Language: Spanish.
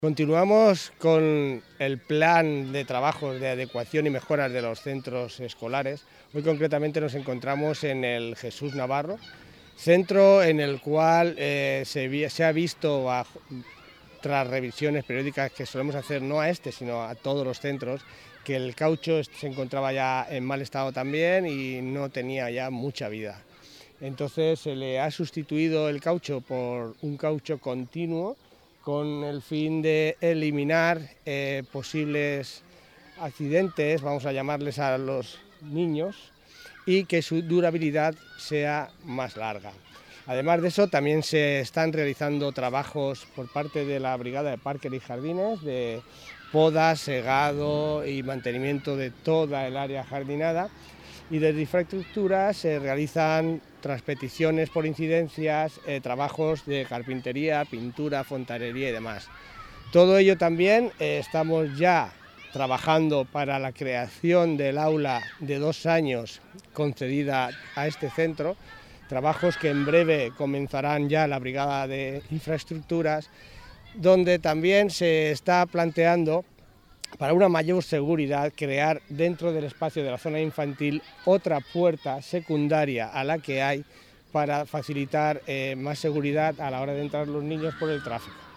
Continuamos con el plan de trabajos de adecuación y mejoras de los centros escolares. Hoy concretamente nos encontramos en el Jesús Navarro, centro en el cual se ha visto, tras revisiones periódicas que solemos hacer no a este, sino a todos los centros, que el caucho se encontraba ya en mal estado también y no tenía ya mucha vida. Entonces se le ha sustituido el caucho por un caucho continuo, con el fin de eliminar posibles accidentes, vamos a llamarles, a los niños, y que su durabilidad sea más larga. Además de eso, también se están realizando trabajos por parte de la Brigada de Parques y Jardines, de poda, segado y mantenimiento de toda el área jardinada, y desde infraestructuras se realizan, tras peticiones por incidencias, trabajos de carpintería, pintura, fontanería y demás. Todo ello también estamos ya trabajando para la creación del aula de 2 años concedida a este centro, trabajos que en breve comenzarán ya la Brigada de Infraestructuras, donde también se está planteando, para una mayor seguridad, crear dentro del espacio de la zona infantil otra puerta secundaria a la que hay, para facilitar más seguridad a la hora de entrar los niños por el tráfico.